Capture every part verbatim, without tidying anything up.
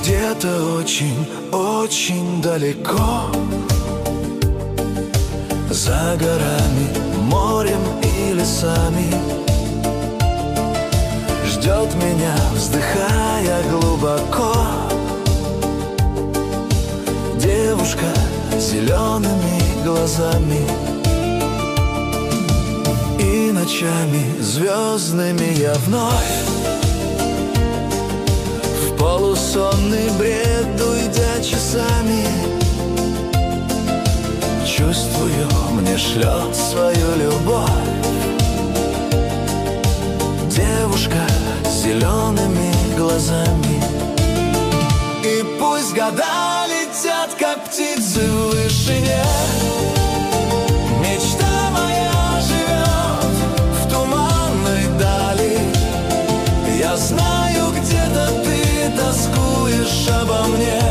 где-то очень, очень далеко, за горами, морем и лесами, ждет меня, вздыхая глубоко, девушка с зелеными глазами. И ночами звездными я вновь в полусонный бред, уйдя часами, чувствую, мне шлет свою любовь девушка с зелеными глазами. И пусть года летят, как птицы в вышине, мечта моя живет в туманной дали. Я знаю, где-то ты тоскуешь обо мне,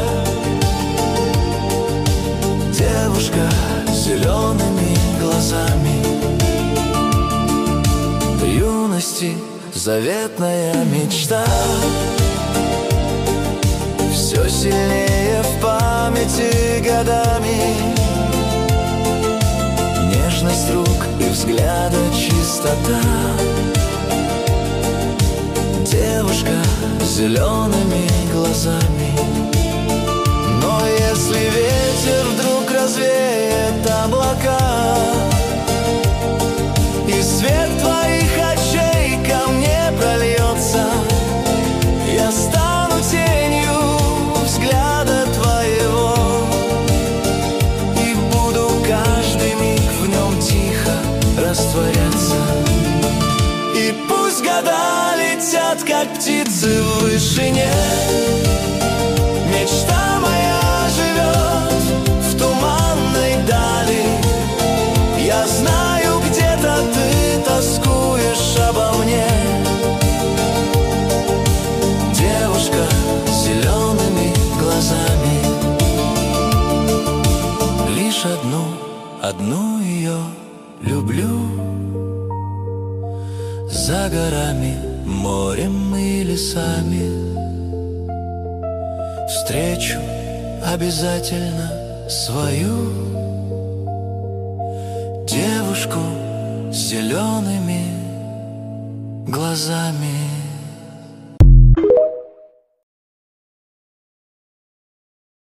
девушка с зелеными глазами. В юности заветная мечта все сильнее в памяти годами. Нежность рук и взгляда чистота, девушка с зелеными глазами. Но если ветер вдруг развеет облака, и свет твоих очей ко мне прольется, я стану тенью взгляда твоего и буду каждый миг в нем тихо растворяться. И пусть года летят, как птицы в вышине, мечта моя живет в туманной дали. Я знаю, где-то ты тоскуешь обо мне, девушка с зелеными глазами. Лишь одну, одну ее люблю, за горами, морем и лесами. Встречу обязательно свою девушку с зелеными глазами.